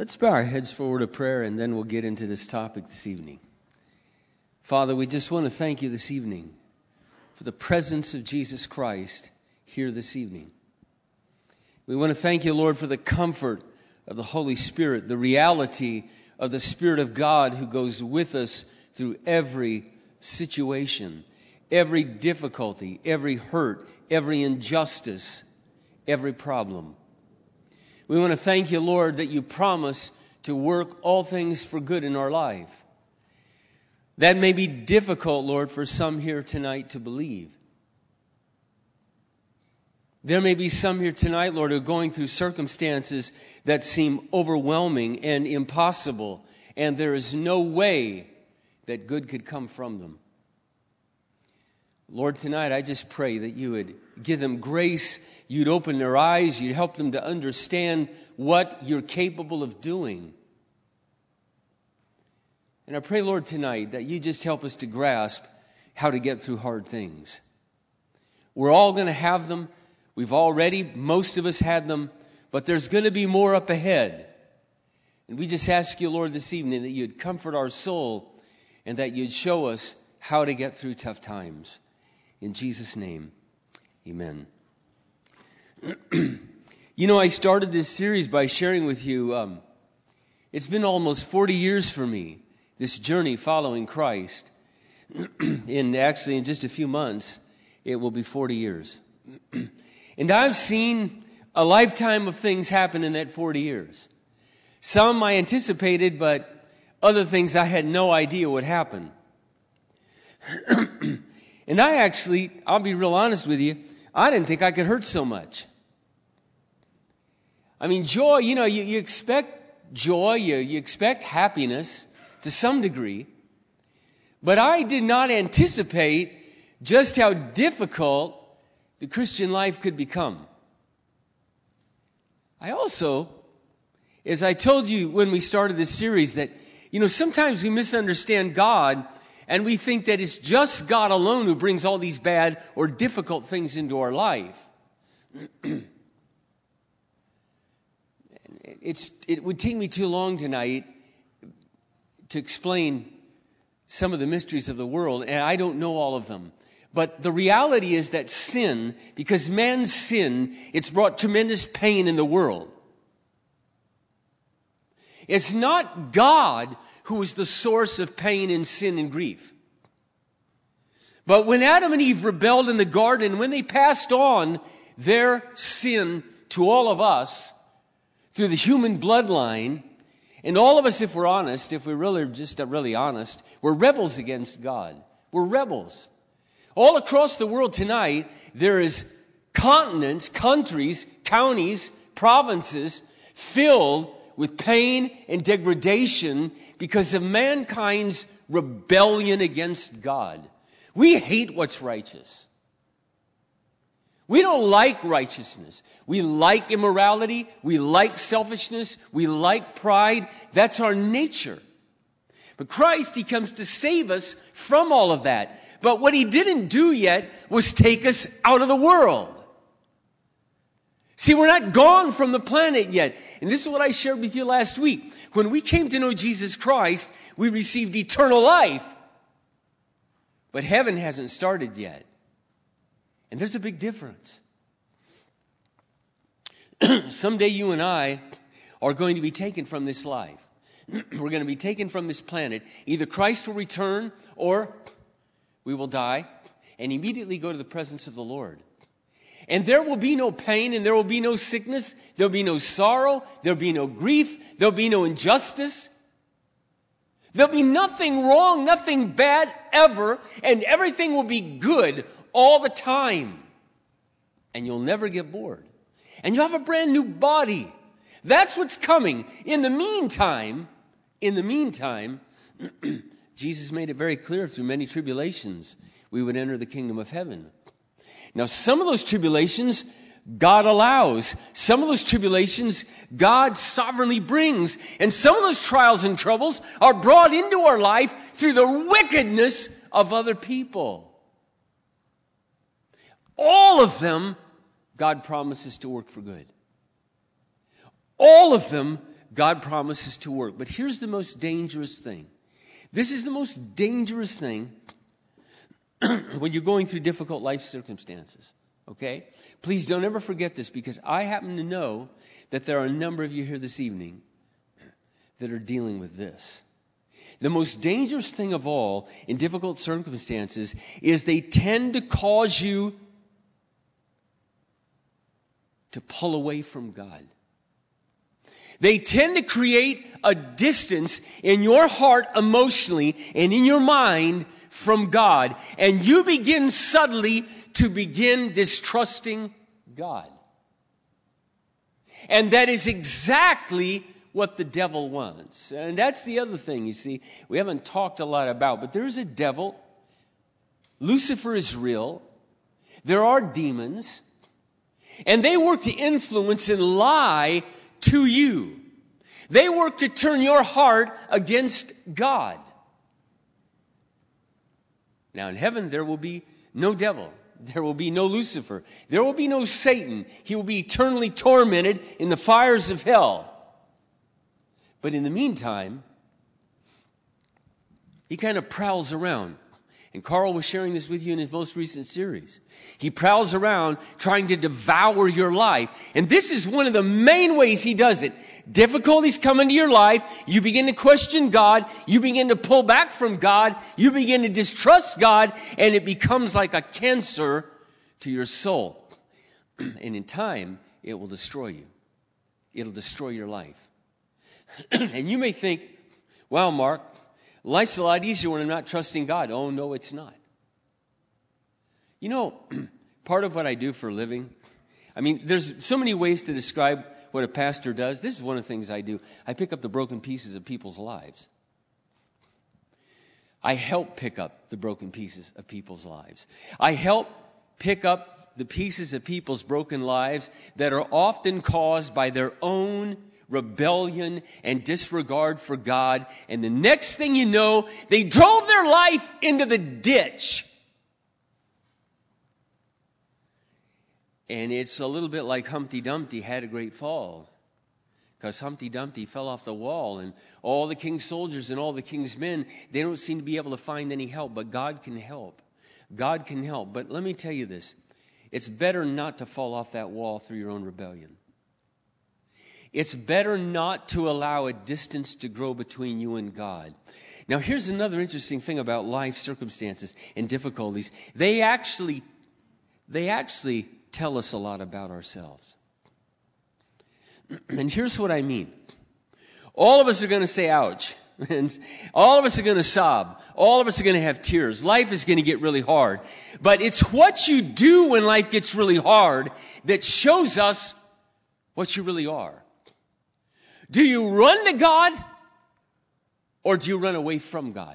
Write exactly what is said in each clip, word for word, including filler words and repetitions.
Let's bow our heads for a word of prayer, and then we'll get into this topic this evening. Father, we just want to thank you this evening for the presence of Jesus Christ here this evening. We want to thank you, Lord, for the comfort of the Holy Spirit, the reality of the Spirit of God who goes with us through every situation, every difficulty, every hurt, every injustice, every problem. We want to thank you, Lord, that you promise to work all things for good in our life. That may be difficult, Lord, for some here tonight to believe. There may be some here tonight, Lord, who are going through circumstances that seem overwhelming and impossible, and there is no way that good could come from them. Lord, tonight I just pray that you would give them grace, you'd open their eyes, you'd help them to understand what you're capable of doing. And I pray, Lord, tonight that you just help us to grasp how to get through hard things. We're all going to have them. We've already, most of us had them, but there's going to be more up ahead. And we just ask you, Lord, this evening that you'd comfort our soul and that you'd show us how to get through tough times. In Jesus' name, amen. You know, I started this series by sharing with you, um, it's been almost forty years for me, this journey following Christ. in actually, in just a few months, it will be forty years. And I've seen a lifetime of things happen in that forty years. Some I anticipated, but other things I had no idea would happen. And I actually, I'll be real honest with you, I didn't think I could hurt so much. I mean, joy, you know, you, you expect joy, you, you expect happiness to some degree. But I did not anticipate just how difficult the Christian life could become. I also, as I told you when we started this series, that, you know, sometimes we misunderstand God and we think that it's just God alone who brings all these bad or difficult things into our life. It's, it would take me too long tonight to explain some of the mysteries of the world, and I don't know all of them. But the reality is that sin, because man's sin, it's brought tremendous pain in the world. It's not God who is the source of pain and sin and grief. But when Adam and Eve rebelled in the garden, when they passed on their sin to all of us through the human bloodline, and all of us, if we're honest, if we're really just really honest, we're rebels against God. We're rebels. All across the world tonight, there is continents, countries, counties, provinces filled with pain and degradation because of mankind's rebellion against God. We hate what's righteous. We don't like righteousness. We like immorality. We like selfishness. We like pride. That's our nature. But Christ, He comes to save us from all of that. But what He didn't do yet was take us out of the world. See, we're not gone from the planet yet. And this is what I shared with you last week. When we came to know Jesus Christ, we received eternal life. But heaven hasn't started yet. And there's a big difference. Someday you and I are going to be taken from this life. We're going to be taken from this planet. Either Christ will return or we will die and immediately go to the presence of the Lord. And there will be no pain and there will be no sickness. There will be no sorrow. There will be no grief. There will be no injustice. There will be nothing wrong, nothing bad ever, and everything will be good all the time. And you'll never get bored. And you'll have a brand new body. That's what's coming. In the meantime, in the meantime, Jesus made it very clear through many tribulations we would enter the kingdom of heaven. Now, some of those tribulations God allows. Some of those tribulations God sovereignly brings. And some of those trials and troubles are brought into our life through the wickedness of other people. All of them, God promises to work for good. All of them, God promises to work. But here's the most dangerous thing. This is the most dangerous thing when you're going through difficult life circumstances. Okay? Please don't ever forget this, because I happen to know that there are a number of you here this evening that are dealing with this. The most dangerous thing of all in difficult circumstances is they tend to cause you to pull away from God. They tend to create a distance in your heart emotionally and in your mind from God. And you begin subtly to begin distrusting God. And that is exactly what the devil wants. And that's the other thing, you see, we haven't talked a lot about. But there is a devil. Lucifer is real. There are demons. And they work to influence and lie to you. They work to turn your heart against God. Now in heaven there will be no devil. There will be no Lucifer. There will be no Satan. He will be eternally tormented in the fires of hell. But in the meantime, he kind of prowls around. And Carl was sharing this with you in his most recent series. He prowls around trying to devour your life. And this is one of the main ways he does it. Difficulties come into your life. You begin to question God. You begin to pull back from God. You begin to distrust God. And it becomes like a cancer to your soul. And in time, it will destroy you. It'll destroy your life. And you may think, well, Mark, life's a lot easier when I'm not trusting God. Oh, no, it's not. You know, part of what I do for a living, I mean, there's so many ways to describe what a pastor does. This is one of the things I do. I pick up the broken pieces of people's lives. I help pick up the broken pieces of people's lives. I help pick up the pieces of people's broken lives that are often caused by their own rebellion and disregard for God. And the next thing you know, they drove their life into the ditch. And it's a little bit like Humpty Dumpty had a great fall. Because Humpty Dumpty fell off the wall, and all the king's soldiers and all the king's men, they don't seem to be able to find any help. But God can help. God can help. But let me tell you this. It's better not to fall off that wall through your own rebellion. It's better not to allow a distance to grow between you and God. Now, here's another interesting thing about life circumstances and difficulties. They actually, they actually tell us a lot about ourselves. And here's what I mean. All of us are going to say, ouch. And all of us are going to sob. All of us are going to have tears. Life is going to get really hard. But it's what you do when life gets really hard that shows us what you really are. Do you run to God, or do you run away from God?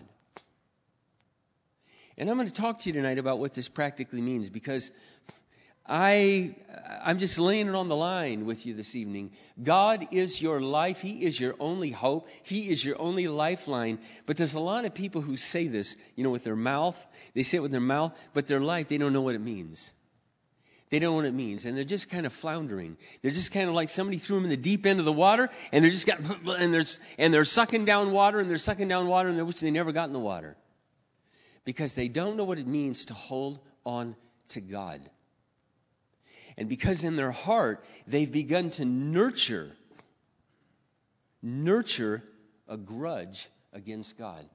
And I'm going to talk to you tonight about what this practically means, because I, I'm just laying it on the line with you this evening. God is your life. He is your only hope. He is your only lifeline. But there's a lot of people who say this, you know, with their mouth. They say it with their mouth, but their life, they don't know what it means. They don't know what it means, and they're just kind of floundering. They're just kind of like somebody threw them in the deep end of the water, and they're just got, and they're and they're sucking down water, and they're sucking down water, and they wish they never got in the water, because they don't know what it means to hold on to God, and because in their heart they've begun to nurture, nurture a grudge against God.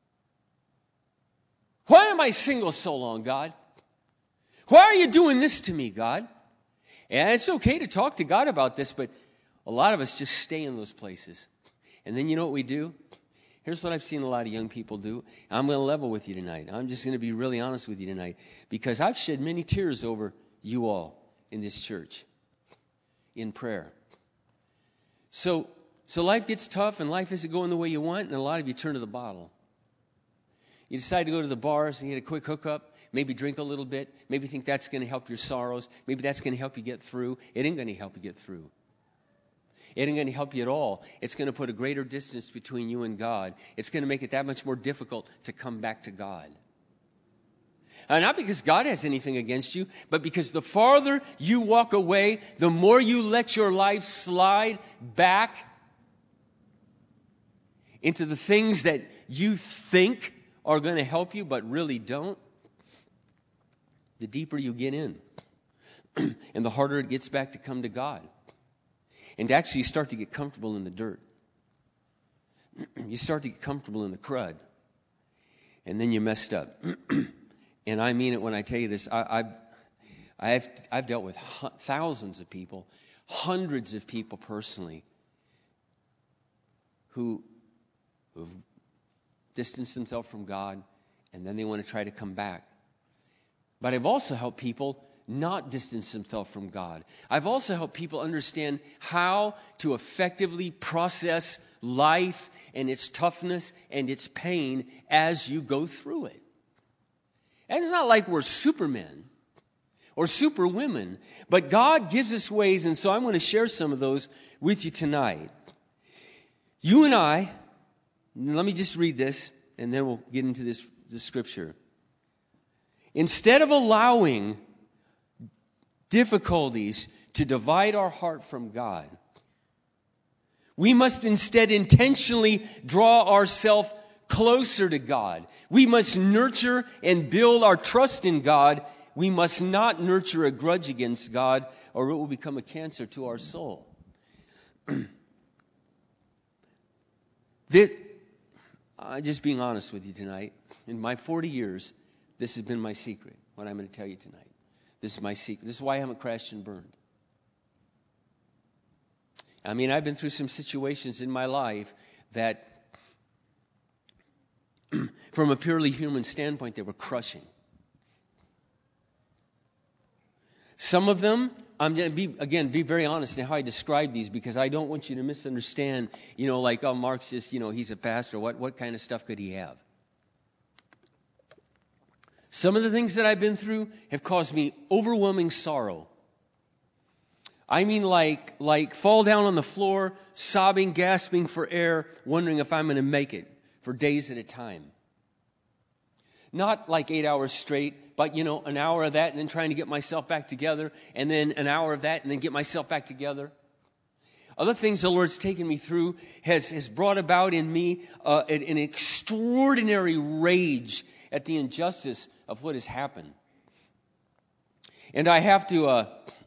Why am I single so long, God? Why are you doing this to me, God? And it's okay to talk to God about this, but a lot of us just stay in those places. And then you know what we do? Here's what I've seen a lot of young people do. I'm going to level with you tonight. I'm just going to be really honest with you tonight, because I've shed many tears over you all in this church in prayer. So, so life gets tough, and life isn't going the way you want, and a lot of you turn to the bottle. You decide to go to the bars and get a quick hookup. Maybe drink a little bit. Maybe think that's going to help your sorrows. Maybe that's going to help you get through. It ain't going to help you get through. It ain't going to help you at all. It's going to put a greater distance between you and God. It's going to make it that much more difficult to come back to God. And not because God has anything against you, but because the farther you walk away, the more you let your life slide back into the things that you think are going to help you but really don't, the deeper you get in. And the harder it gets back to come to God. And actually you start to get comfortable in the dirt. You start to get comfortable in the crud. And then you messed up. And I mean it when I tell you this. I, I've, I've, I've dealt with hu- thousands of people, hundreds of people personally, who who've distanced themselves from God, and then they want to try to come back. But I've also helped people not distance themselves from God. I've also helped people understand how to effectively process life and its toughness and its pain as you go through it. And it's not like we're supermen or superwomen, but God gives us ways, and so I'm going to share some of those with you tonight. You and I, let me just read this, and then we'll get into this, this scripture. Instead of allowing difficulties to divide our heart from God, we must instead intentionally draw ourselves closer to God. We must nurture and build our trust in God. We must not nurture a grudge against God, or it will become a cancer to our soul. This, I'm just being honest with you tonight. In my forty years, this has been my secret, what I'm going to tell you tonight. This is my secret. This is why I haven't crashed and burned. I mean, I've been through some situations in my life that, from a purely human standpoint, they were crushing. Some of them, I'm going to be, again, be very honest in how I describe these, because I don't want you to misunderstand, you know, like, oh, Mark's just, you know, he's a pastor. What, what kind of stuff could he have? Some of the things that I've been through have caused me overwhelming sorrow. I mean, like, like fall down on the floor, sobbing, gasping for air, wondering if I'm going to make it for days at a time. Not like eight hours straight, but, you know, an hour of that and then trying to get myself back together, and then an hour of that and then get myself back together. Other things the Lord's taken me through has, has brought about in me uh, an, an extraordinary rage at the injustice of what has happened. And I have to, uh,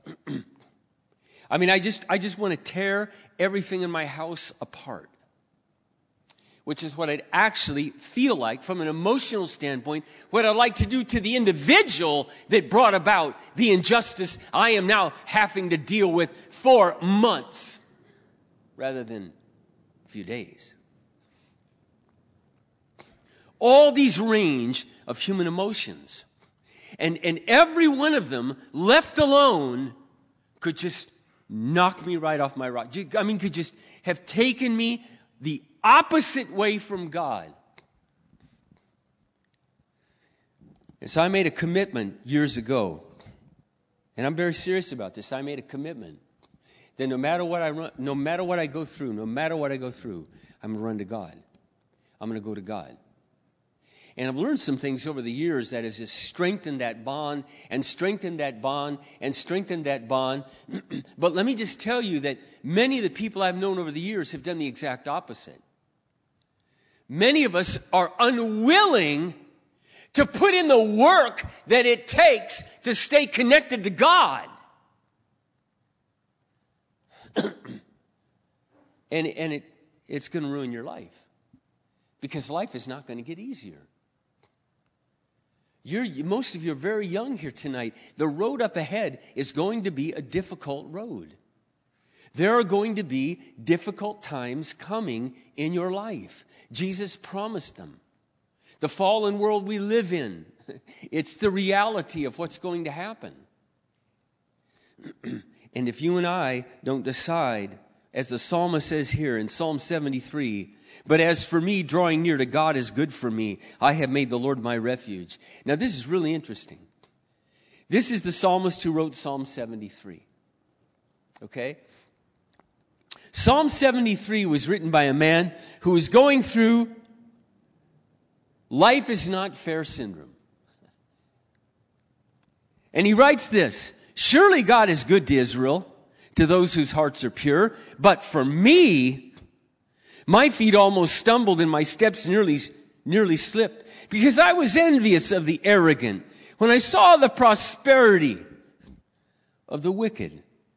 I mean, I just, I just want to tear everything in my house apart. Which is what I'd actually feel like from an emotional standpoint, what I'd like to do to the individual that brought about the injustice I am now having to deal with for months rather than a few days. All these range of human emotions. And, and every one of them, left alone, could just knock me right off my rock. I mean, could just have taken me the opposite way from God. And so I made a commitment years ago, and I'm very serious about this. I made a commitment that no matter what I run, no matter what I go through, no matter what I go through, I'm going to run to God. I'm going to go to God. And I've learned some things over the years that has just strengthened that bond and strengthened that bond and strengthened that bond. But let me just tell you that many of the people I've known over the years have done the exact opposite. Many of us are unwilling to put in the work that it takes to stay connected to God. and and it, it's going to ruin your life. Because life is not going to get easier. You're, most of you are very young here tonight. The road up ahead is going to be a difficult road. There are going to be difficult times coming in your life. Jesus promised them. The fallen world we live in, it's the reality of what's going to happen. And if you and I don't decide, as the psalmist says here in Psalm seventy-three, but as for me, drawing near to God is good for me. I have made the Lord my refuge. Now this is really interesting. This is the psalmist who wrote Psalm seventy-three. Okay? Psalm seventy-three was written by a man who was going through life is not fair syndrome. And he writes this, surely God is good to Israel, to those whose hearts are pure, but for me, My feet almost stumbled and my steps nearly, nearly slipped because I was envious of the arrogant when I saw the prosperity of the wicked.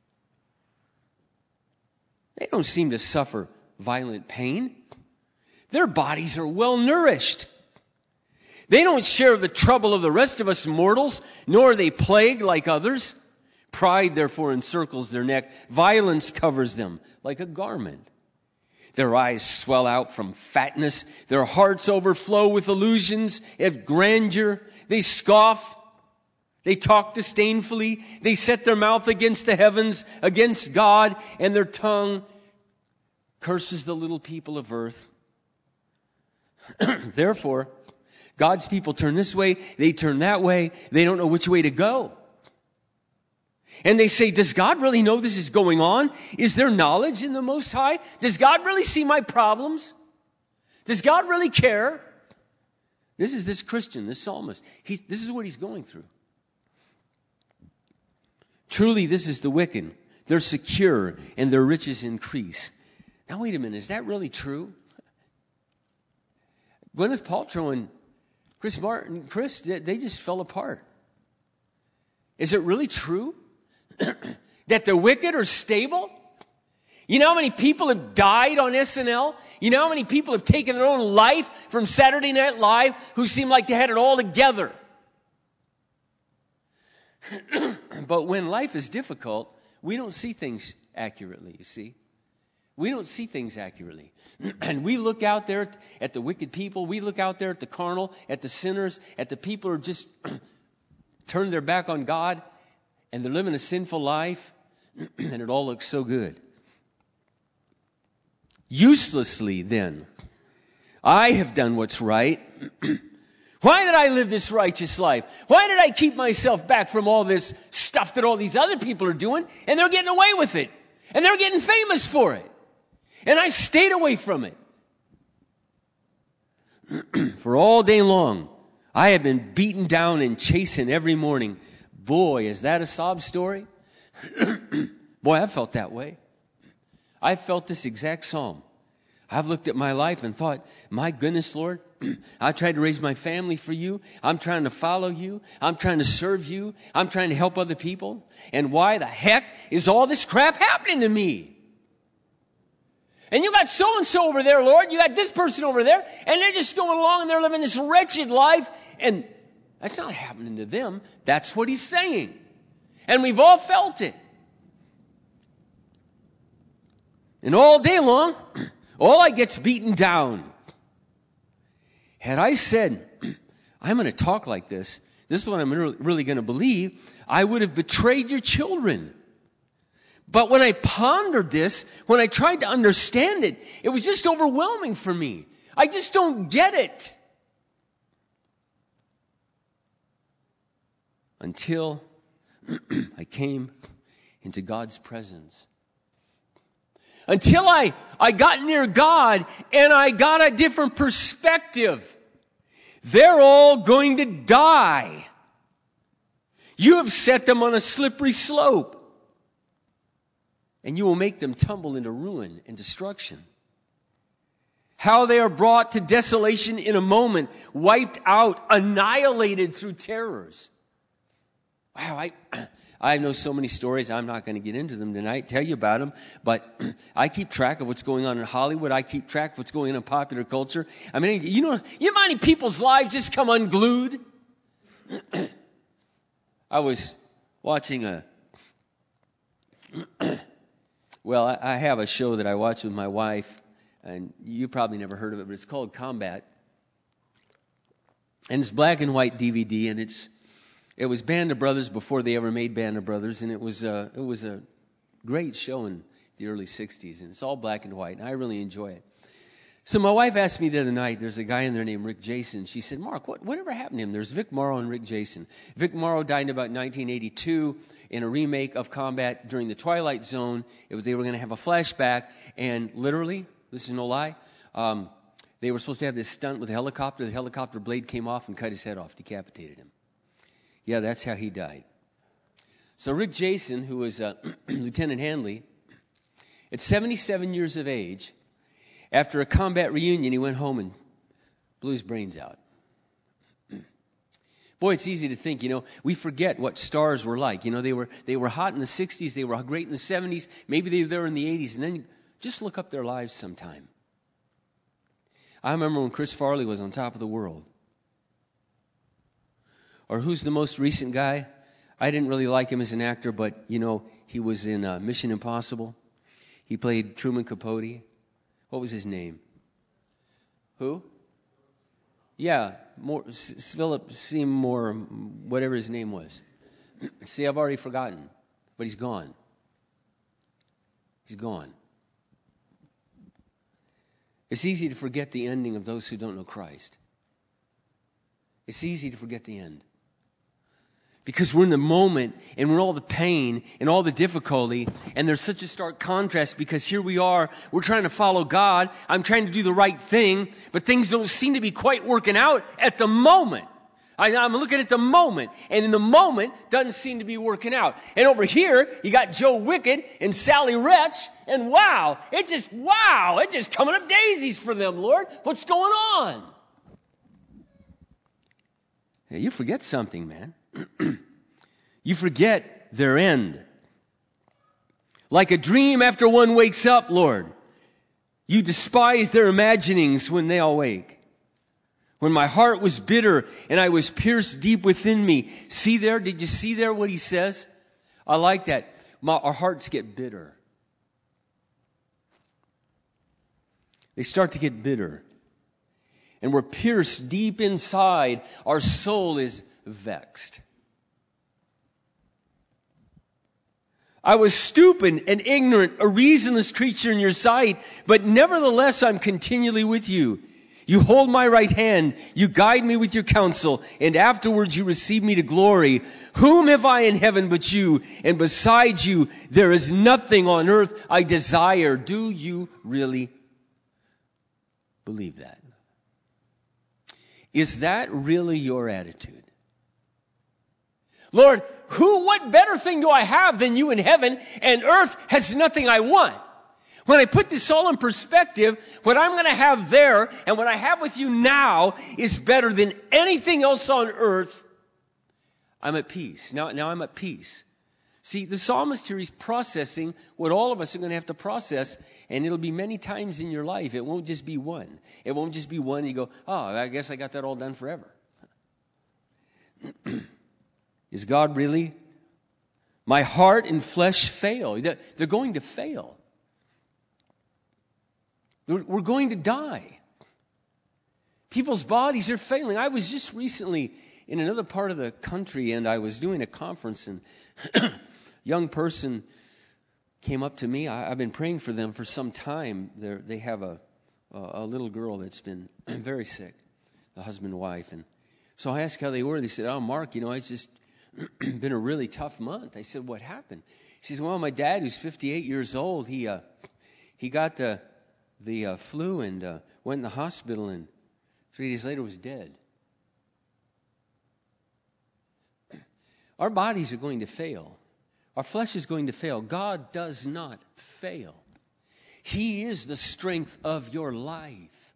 They don't seem to suffer violent pain. Their bodies are well nourished. They don't share the trouble of the rest of us mortals, nor are they plagued like others. Pride, therefore, encircles their neck. Violence covers them like a garment. Their eyes swell out from fatness. Their hearts overflow with illusions of grandeur. They scoff. They talk disdainfully. They set their mouth against the heavens, against God, and their tongue curses the little people of earth. Therefore, God's people turn this way, they turn that way. They don't know which way to go. And they say, does God really know this is going on? Is there knowledge in the Most High? Does God really see my problems? Does God really care? This is this Christian, this psalmist. He's, this is what he's going through. Truly, this is the wicked. They're secure and their riches increase. Now, wait a minute. Is that really true? Gwyneth Paltrow and Chris Martin, Chris, they just fell apart. Is it really true that the wicked are stable? You know how many people have died on S N L? You know how many people have taken their own life from Saturday Night Live who seemed like they had it all together? But when life is difficult, we don't see things accurately, you see. We don't see things accurately. And we look out there at the wicked people. We look out there at the carnal, at the sinners, at the people who are just turned their back on God and they're living a sinful life. And it all looks so good. Uselessly, then, I have done what's right. Why did I live this righteous life? Why did I keep myself back from all this stuff that all these other people are doing? And they're getting away with it. And they're getting famous for it. And I stayed away from it. For all day long, I have been beaten down and chastened every morning. Boy, is that a sob story? Boy, I felt that way. I felt this exact psalm. I've looked at my life and thought, my goodness, Lord, I tried to raise my family for you. I'm trying to follow you. I'm trying to serve you. I'm trying to help other people. And why the heck is all this crap happening to me? And you got so-and-so over there, Lord. You got this person over there. And they're just going along and they're living this wretched life. And that's not happening to them. That's what he's saying. And we've all felt it. And all day long, all I get's beaten down. Had I said, I'm going to talk like this, this is what I'm really, really going to believe, I would have betrayed your children. But when I pondered this, when I tried to understand it, it was just overwhelming for me. I just don't get it. Until I came into God's presence. Until I, I got near God and I got a different perspective. They're all going to die. You have set them on a slippery slope. And you will make them tumble into ruin and destruction. How they are brought to desolation in a moment, wiped out, annihilated through terrors. Wow, I I know so many stories. I'm not going to get into them tonight, tell you about them. But I keep track of what's going on in Hollywood. I keep track of what's going on in popular culture. I mean, you know, you know how many people's lives just come unglued? I was watching a... Well, I, I have a show that I watch with my wife, and you probably never heard of it, but it's called Combat. And it's black and white D V D, and it's it was Band of Brothers before they ever made Band of Brothers, and it was a, it was a great show in the early sixties, and it's all black and white, and I really enjoy it. So my wife asked me the other night, there's a guy in there named Rick Jason. She said, Mark, what, whatever happened to him? There's Vic Morrow and Rick Jason. Vic Morrow died in about nineteen eighty-two in a remake of Combat during the Twilight Zone. It was, they were going to have a flashback, and literally, this is no lie, um, they were supposed to have this stunt with a helicopter. The helicopter blade came off and cut his head off, decapitated him. Yeah, that's how he died. So Rick Jason, who was uh, Lieutenant Handley, at seventy-seven years of age, After a combat reunion, he went home and blew his brains out. Boy, it's easy to think, you know, we forget what stars were like. You know, they were they were hot in the sixties, they were great in the seventies, maybe they were there in the eighties, and then just look up their lives sometime. I remember when Chris Farley was on top of the world. Or who's the most recent guy? I didn't really like him as an actor, but, you know, he was in uh, Mission Impossible. He played Truman Capote. What was his name? Who? Yeah, more, S- Philip Seymour, whatever his name was. See, I've already forgotten, but he's gone. He's gone. It's easy to forget the ending of those who don't know Christ. It's easy to forget the end. Because we're in the moment, and we're all the pain and all the difficulty, and there's such a stark contrast because here we are, we're trying to follow God, I'm trying to do the right thing, but things don't seem to be quite working out at the moment. I, I'm looking at the moment, and in the moment, doesn't seem to be working out. And over here, you got Joe Wicked and Sally Wretch, and wow, it just, wow, it's just coming up daisies for them, Lord. What's going on? Yeah, you forget something, man. You forget their end. Like a dream after one wakes up, Lord. You despise their imaginings when they awake. When my heart was bitter and I was pierced deep within me. See there? Did you see there what he says? I like that. My, our hearts get bitter. They start to get bitter. And we're pierced deep inside. Our soul is vexed. I was stupid and ignorant, a reasonless creature in your sight, but nevertheless I'm continually with you. You hold my right hand, you guide me with your counsel, and afterwards you receive me to glory. Whom have I in heaven but you? And besides you, there is nothing on earth I desire. Do you really believe that? Is that really your attitude? Lord, who, what better thing do I have than you in heaven, and earth has nothing I want? When I put this all in perspective, what I'm going to have there and what I have with you now is better than anything else on earth. I'm at peace. Now, now I'm at peace. See, the psalmist here is processing what all of us are going to have to process, and it'll be many times in your life. It won't just be one. It won't just be one and you go, oh, I guess I got that all done forever. Is God really? My heart and flesh fail. They're going to fail. We're going to die. People's bodies are failing. I was just recently in another part of the country, and I was doing a conference, and a young person came up to me. I, I've been praying for them for some time. They're, they have a, a little girl that's been very sick, the husband and wife. And so I asked how they were. They said, oh, Mark, you know, it's just been a really tough month. I said, what happened? He says, well, my dad, who's fifty-eight years old, he uh, he got the the uh, flu and uh, went in the hospital, and three days later was dead. Our bodies are going to fail. Our flesh is going to fail. God does not fail. He is the strength of your life.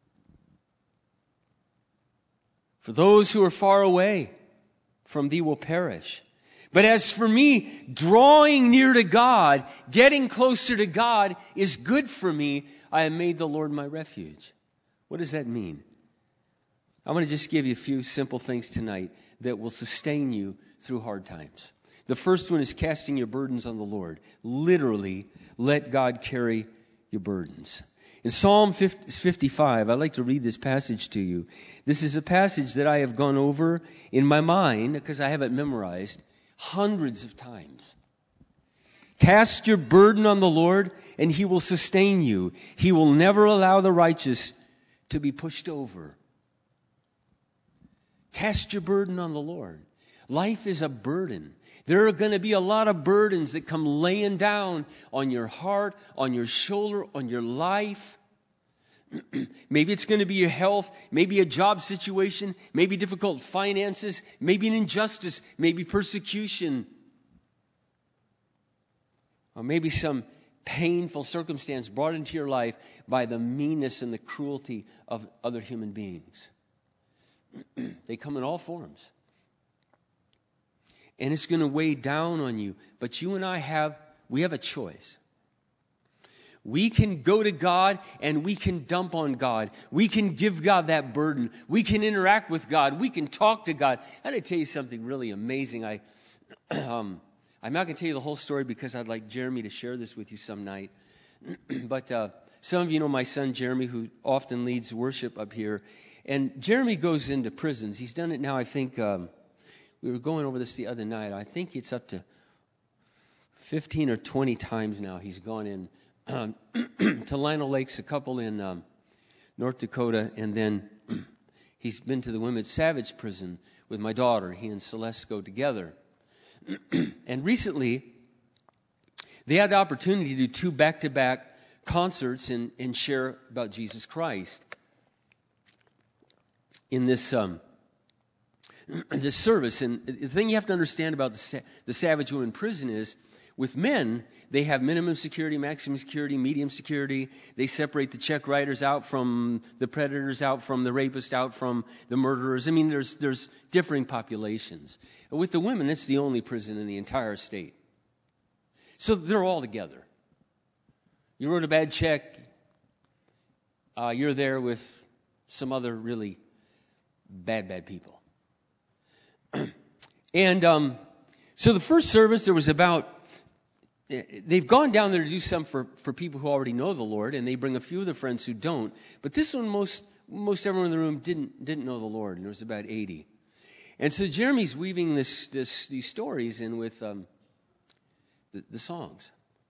For those who are far away from thee will perish. But as for me, drawing near to God, getting closer to God is good for me. I have made the Lord my refuge. What does that mean? I want to just give you a few simple things tonight that will sustain you through hard times. The first one is casting your burdens on the Lord. Literally, let God carry your burdens. In Psalm fifty-five, I'd like to read this passage to you. This is a passage that I have gone over in my mind, because I have it memorized, hundreds of times. Cast your burden on the Lord, and He will sustain you. He will never allow the righteous to be pushed over. Cast your burden on the Lord. Life is a burden. There are going to be a lot of burdens that come laying down on your heart, on your shoulder, on your life. Maybe it's going to be your health, maybe a job situation, maybe difficult finances, maybe an injustice, maybe persecution, or maybe some painful circumstance brought into your life by the meanness and the cruelty of other human beings. They come in all forms. And it's going to weigh down on you. But you and I have, we have a choice. We can go to God and we can dump on God. We can give God that burden. We can interact with God. We can talk to God. I got to tell you something really amazing. I, um, I'm not going to tell you the whole story because I'd like Jeremy to share this with you some night. But uh, some of you know my son Jeremy, who often leads worship up here. And Jeremy goes into prisons. He's done it now, I think, um, we were going over this the other night. I think it's up to fifteen or twenty times now he's gone in. Um, to Lino Lakes, a couple in um, North Dakota, and then he's been to the Women's Savage Prison with my daughter. He and Celeste go together. And recently, they had the opportunity to do two back-to-back concerts and, and share about Jesus Christ in this um, this service. And the thing you have to understand about the, sa- the Savage Women Prison is, with men, they have minimum security, maximum security, medium security. They separate the check writers out from the predators, out from the rapists, out from the murderers. I mean, there's there's differing populations. With the women, it's the only prison in the entire state. So they're all together. You wrote a bad check, uh, you're there with some other really bad, bad people. and um, so the first service, there was about They've gone down there to do some for, for people who already know the Lord, and they bring a few of their friends who don't. But this one, most most everyone in the room didn't didn't know the Lord, and there was about eighty. And so Jeremy's weaving this this these stories in with um, the, the songs.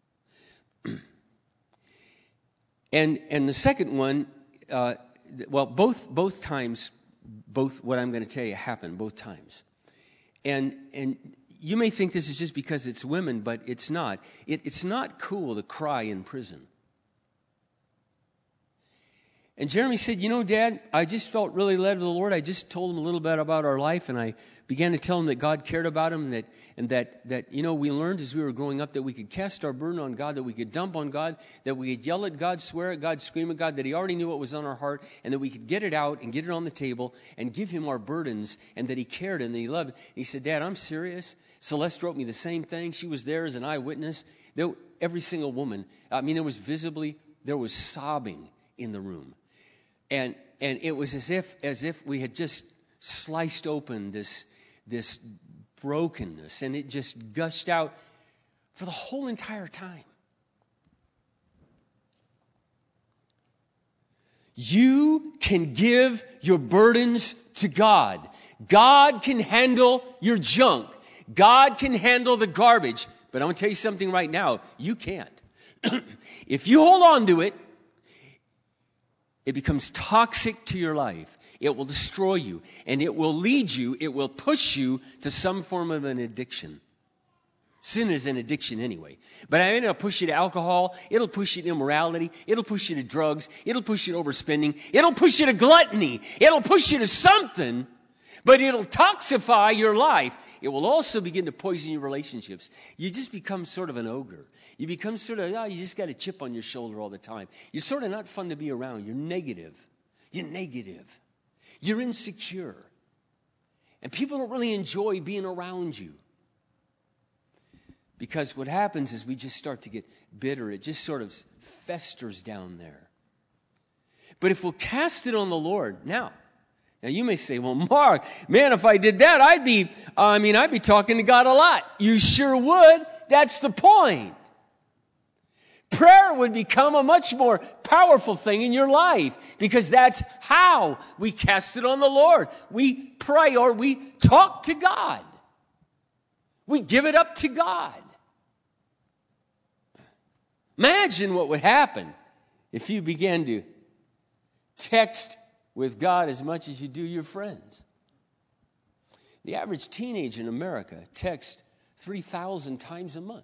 and and the second one, uh, well, both both times, both what I'm going to tell you happened both times, and and. You may think this is just because it's women, but it's not. It, it's not cool to cry in prison. And Jeremy said, you know, Dad, I just felt really led to the Lord. I just told him a little bit about our life, and I began to tell him that God cared about him, and that, and that, that, you know, we learned as we were growing up that we could cast our burden on God, that we could dump on God, that we could yell at God, swear at God, scream at God, that he already knew what was on our heart, and that we could get it out and get it on the table and give him our burdens, and that he cared and that he loved. And he said, Dad, I'm serious. Celeste wrote me the same thing. She was there as an eyewitness. There, every single woman, I mean, there was visibly, there was sobbing in the room. And and it was as if as if we had just sliced open this this brokenness, and it just gushed out for the whole entire time. You can give your burdens to God. God can handle your junk. God can handle the garbage. But I'm going to tell you something right now. You can't. If you hold on to it, it becomes toxic to your life. It will destroy you. And it will lead you, it will push you to some form of an addiction. Sin is an addiction anyway. But I mean, it'll push you to alcohol. It'll push you to immorality. It'll push you to drugs. It'll push you to overspending. It'll push you to gluttony. It'll push you to something. But it'll toxify your life. It will also begin to poison your relationships. You just become sort of an ogre. You become sort of, oh, you just got a chip on your shoulder all the time. You're sort of not fun to be around. You're negative. You're negative. You're insecure. And people don't really enjoy being around you. Because what happens is we just start to get bitter. It just sort of festers down there. But if we'll cast it on the Lord, now, Now you may say, well, Mark, man, if I did that, I'd be, I mean, I'd be talking to God a lot. You sure would. That's the point. Prayer would become a much more powerful thing in your life because that's how we cast it on the Lord. We pray or we talk to God. We give it up to God. Imagine what would happen if you began to text with God as much as you do your friends. The average teenager in America texts three thousand times a month.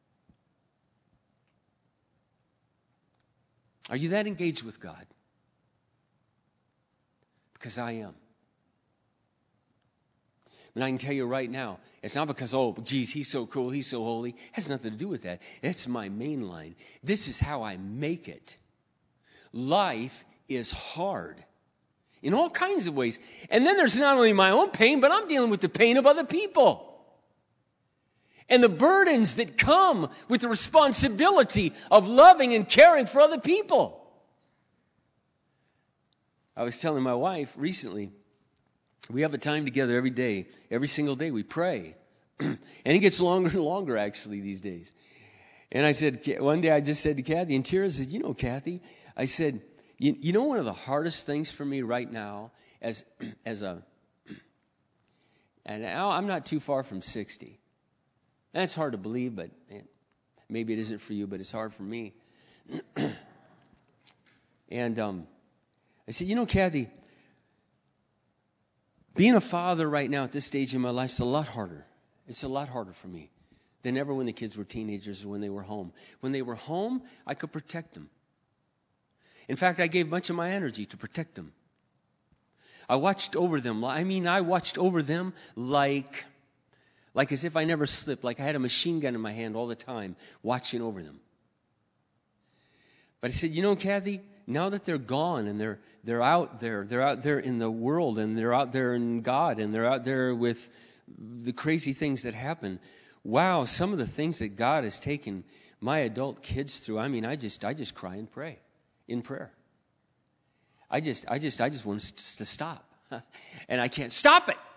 Are you that engaged with God? Because I am. And I can tell you right now, it's not because, oh, geez, he's so cool, he's so holy. It has nothing to do with that. It's my main line. This is how I make it. Life is hard in all kinds of ways. And then there's not only my own pain, but I'm dealing with the pain of other people. And the burdens that come with the responsibility of loving and caring for other people. I was telling my wife recently, we have a time together every day. Every single day we pray. And it gets longer and longer, actually, these days. And I said, one day I just said to Kathy, and Tara said, you know, Kathy, I said, you, you know one of the hardest things for me right now as as a, and now I'm not too far from sixty. That's hard to believe, but man, maybe it isn't for you, but it's hard for me. And um, I said, you know, Kathy, being a father right now at this stage in my life is a lot harder. It's a lot harder for me than ever when the kids were teenagers or when they were home. When they were home, I could protect them. In fact, I gave much of my energy to protect them. I watched over them. I mean, I watched over them like, like as if I never slipped, like I had a machine gun in my hand all the time, watching over them. But I said, you know, Kathy, now that they're gone and they're they're out there, they're out there in the world and they're out there in God and they're out there with the crazy things that happen. Wow, some of the things that God has taken my adult kids through. I mean, I just I just cry and pray in prayer. I just I just I just want to stop. And I can't stop it.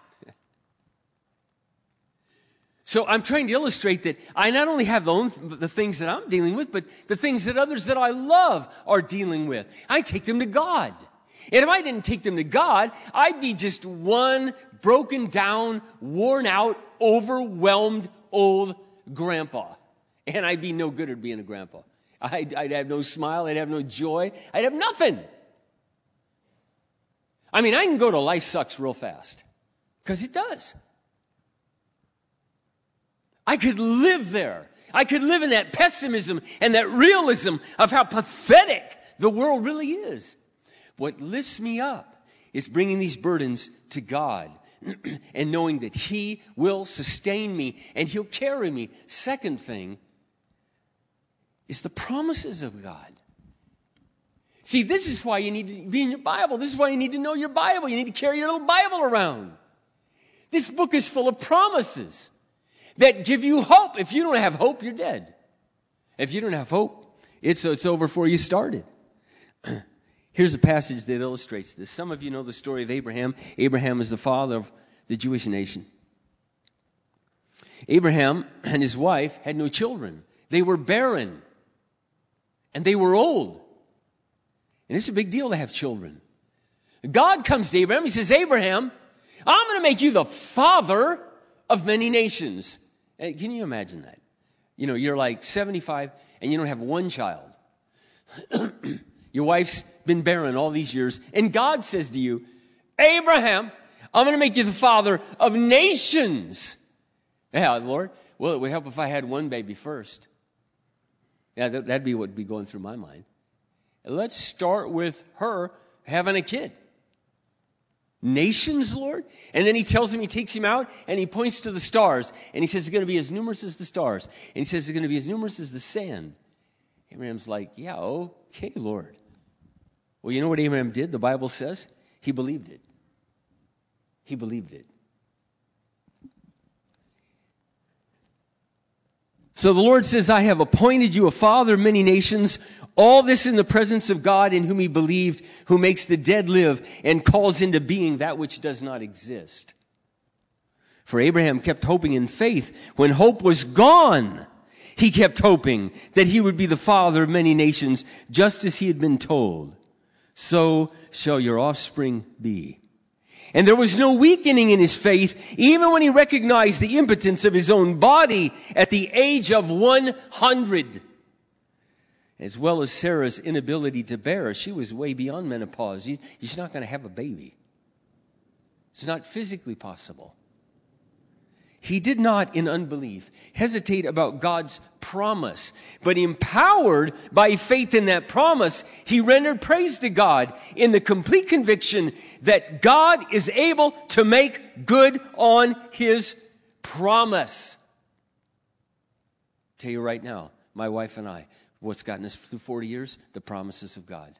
So I'm trying to illustrate that I not only have the, own, the things that I'm dealing with, but the things that others that I love are dealing with. I take them to God. And if I didn't take them to God, I'd be just one broken down, worn out, overwhelmed old grandpa. And I'd be no good at being a grandpa. I'd, I'd have no smile. I'd have no joy. I'd have nothing. I mean, I can go to life sucks real fast. Because it does. I could live there. I could live in that pessimism and that realism of how pathetic the world really is. What lifts me up is bringing these burdens to God and knowing that He will sustain me and He'll carry me. Second thing is the promises of God. See, this is why you need to be in your Bible. This is why you need to know your Bible. You need to carry your little Bible around. This book is full of promises that give you hope. If you don't have hope, you're dead. If you don't have hope, it's, it's over before you started. Here's a passage that illustrates this. Some of you know the story of Abraham. Abraham is the father of the Jewish nation. Abraham and his wife had no children. They were barren. And they were old. And it's a big deal to have children. God comes to Abraham. He says, Abraham, I'm going to make you the father of many nations. Can you imagine that? You know, you're like seventy-five and you don't have one child. Your wife's been barren all these years. And God says to you, Abraham, I'm going to make you the father of nations. Yeah, Lord. Well, it would help if I had one baby first. Yeah, that'd be what would be going through my mind. Let's start with her having a kid. Nations, Lord? And then he tells him, he takes him out and he points to the stars. And he says it's going to be as numerous as the stars. And he says it's going to be as numerous as the sand. Abraham's like, yeah, okay, Lord. Well, you know what Abraham did? The Bible says he believed it. He believed it. So the Lord says, I have appointed you a father of many nations, all this in the presence of God in whom he believed, who makes the dead live and calls into being that which does not exist. For Abraham kept hoping in faith. When hope was gone, he kept hoping that he would be the father of many nations, just as he had been told. So shall your offspring be. And there was no weakening in his faith, even when he recognized the impotence of his own body at the age of one hundred. As well as Sarah's inability to bear. She was way beyond menopause. You, you're not going to have a baby. It's not physically possible. He did not, in unbelief, hesitate about God's promise, but empowered by faith in that promise, he rendered praise to God in the complete conviction that God is able to make good on His promise. Tell you right now, my wife and I, what's gotten us through forty years? The promises of God.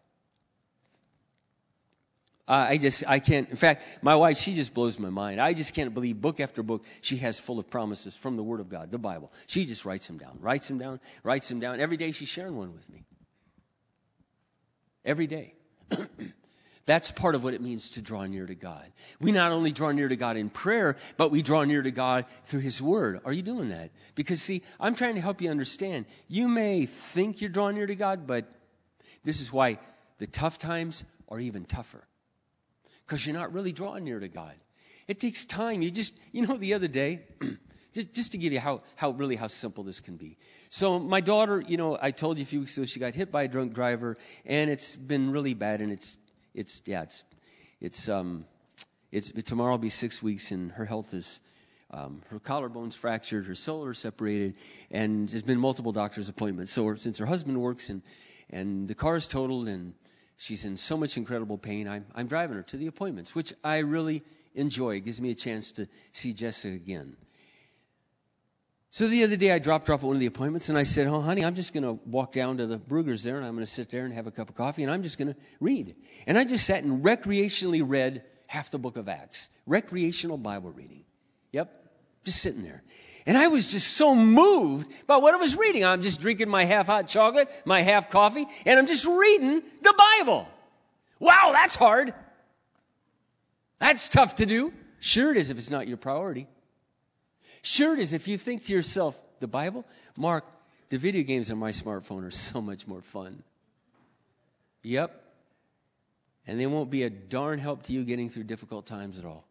I just, I can't, in fact, my wife, she just blows my mind. I just can't believe book after book she has full of promises from the Word of God, the Bible. She just writes them down, writes them down, writes them down. Every day she's sharing one with me. Every day. That's part of what it means to draw near to God. We not only draw near to God in prayer, but we draw near to God through His Word. Are you doing that? Because, see, I'm trying to help you understand. You may think you're drawing near to God, but this is why the tough times are even tougher. Because you're not really drawing near to God. It takes time. You just, you know, the other day, just, just to give you how, how really how simple this can be. So my daughter, you know, I told you a few weeks ago, she got hit by a drunk driver, and it's been really bad, and it's, it's, yeah, it's, it's, um, it's, tomorrow will be six weeks, and her health is, um, her collarbone's fractured, her solar separated, and there's been multiple doctor's appointments. So since her husband works, and, and the car's totaled, and she's in so much incredible pain, I'm, I'm driving her to the appointments, which I really enjoy. It gives me a chance to see Jessica again. So the other day I dropped her off at one of the appointments, and I said, oh, honey, I'm just going to walk down to the Brugger's there, and I'm going to sit there and have a cup of coffee, and I'm just going to read. And I just sat and recreationally read half the book of Acts. Recreational Bible reading. Yep, just sitting there. And I was just so moved by what I was reading. I'm just drinking my half-hot chocolate, my half coffee, and I'm just reading the Bible. Wow, that's hard. That's tough to do. Sure it is if it's not your priority. Sure it is if you think to yourself, the Bible? Mark, the video games on my smartphone are so much more fun. Yep. And they won't be a darn help to you getting through difficult times at all.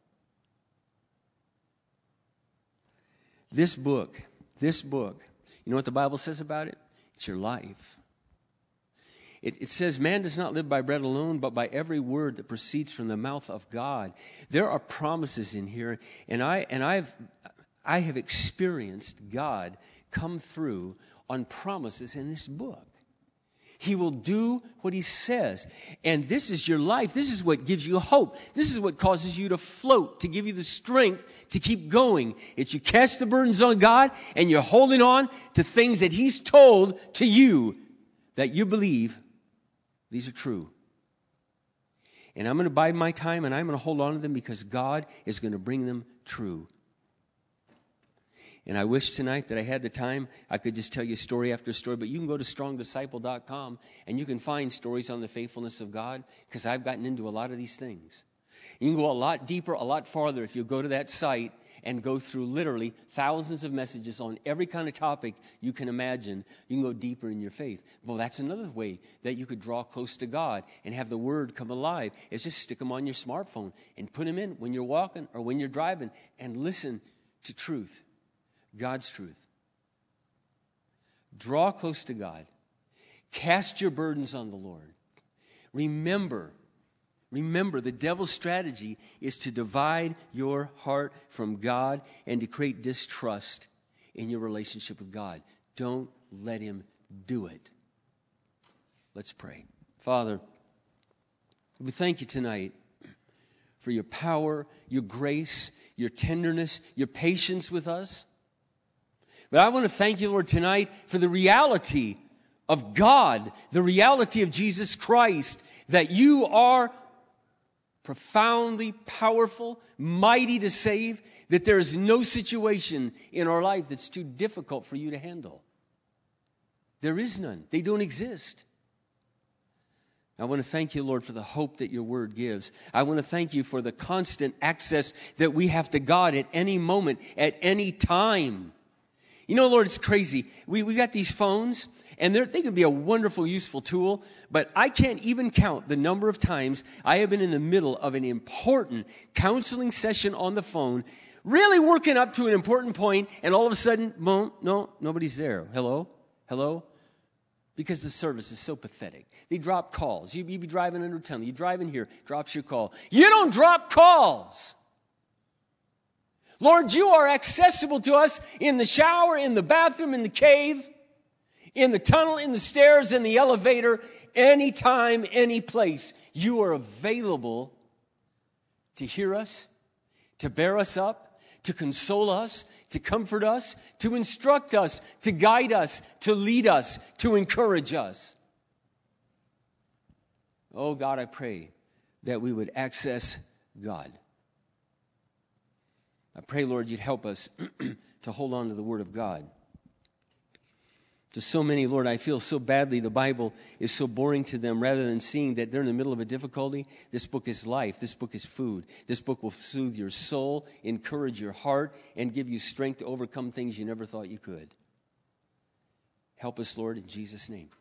This book, this book, you know what the Bible says about it? It's your life. It, it says, man does not live by bread alone, but by every word that proceeds from the mouth of God. There are promises in here, and I and I've I have experienced God come through on promises in this book. He will do what He says. And this is your life. This is what gives you hope. This is what causes you to float, to give you the strength to keep going. It's you cast the burdens on God, and you're holding on to things that He's told to you that you believe these are true. And I'm going to bide my time, and I'm going to hold on to them because God is going to bring them true. And I wish tonight that I had the time, I could just tell you story after story. But you can go to strong disciple dot com and you can find stories on the faithfulness of God, because I've gotten into a lot of these things. You can go a lot deeper, a lot farther if you go to that site and go through literally thousands of messages on every kind of topic you can imagine. You can go deeper in your faith. Well, that's another way that you could draw close to God and have the Word come alive. Is just stick them on your smartphone and put them in when you're walking or when you're driving and listen to truth. God's truth. Draw close to God. Cast your burdens on the Lord. Remember, remember the devil's strategy is to divide your heart from God and to create distrust in your relationship with God. Don't let him do it. Let's pray. Father, we thank you tonight for your power, your grace, your tenderness, your patience with us. But I want to thank you, Lord, tonight for the reality of God, the reality of Jesus Christ, that you are profoundly powerful, mighty to save, that there is no situation in our life that's too difficult for you to handle. There is none. They don't exist. I want to thank you, Lord, for the hope that your word gives. I want to thank you for the constant access that we have to God at any moment, at any time. You know, Lord, it's crazy. We we got these phones, and they can be a wonderful, useful tool, but I can't even count the number of times I have been in the middle of an important counseling session on the phone, really working up to an important point, and all of a sudden, boom, no, nobody's there. Hello? Hello? Because the service is so pathetic. They drop calls. You, you be driving under a tunnel. You drive in here, drops your call. You don't drop calls. Lord, you are accessible to us in the shower, in the bathroom, in the cave, in the tunnel, in the stairs, in the elevator, anytime, any place. You are available to hear us, to bear us up, to console us, to comfort us, to instruct us, to guide us, to lead us, to encourage us. Oh God, I pray that we would access God. I pray, Lord, you'd help us to hold on to the Word of God. To so many, Lord, I feel so badly the Bible is so boring to them. Rather than seeing that they're in the middle of a difficulty, this book is life. This book is food. This book will soothe your soul, encourage your heart, and give you strength to overcome things you never thought you could. Help us, Lord, in Jesus' name.